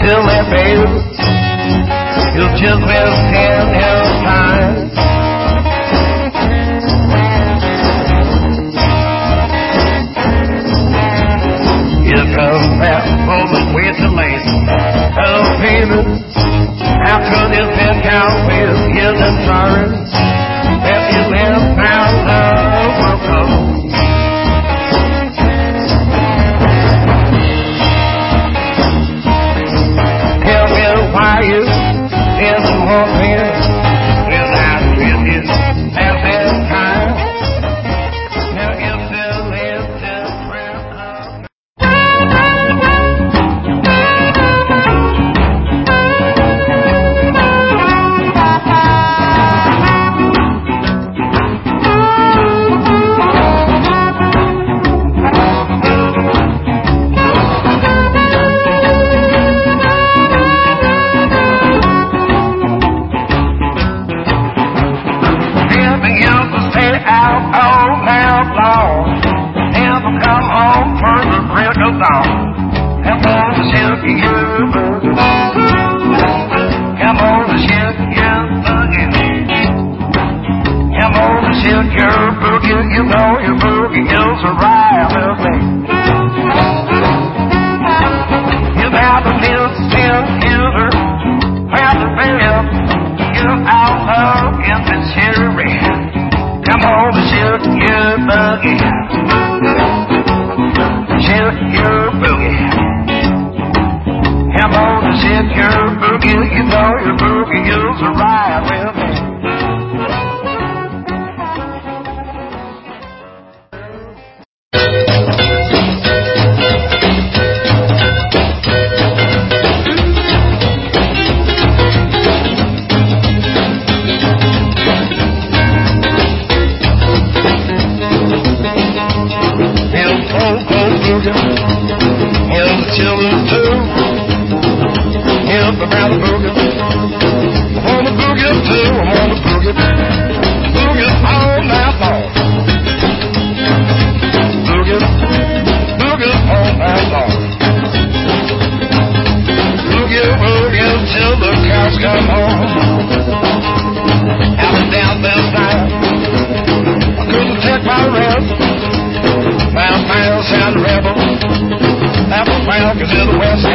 till that baby, you'll just withstand his time. Here comes that woman way too late. Oh, baby, how could this been count with his insurance? That you live down love will come. Tell me why you didn't want me when I with you at that time. Now you still live different. You know your boogie is a ride with me. You never miss till you have the bell. You're out of in the cherry. Come on, shake your boogie. Shake your boogie. Come on, shake your boogie. You know your boogie is a ride with me. Cause in the West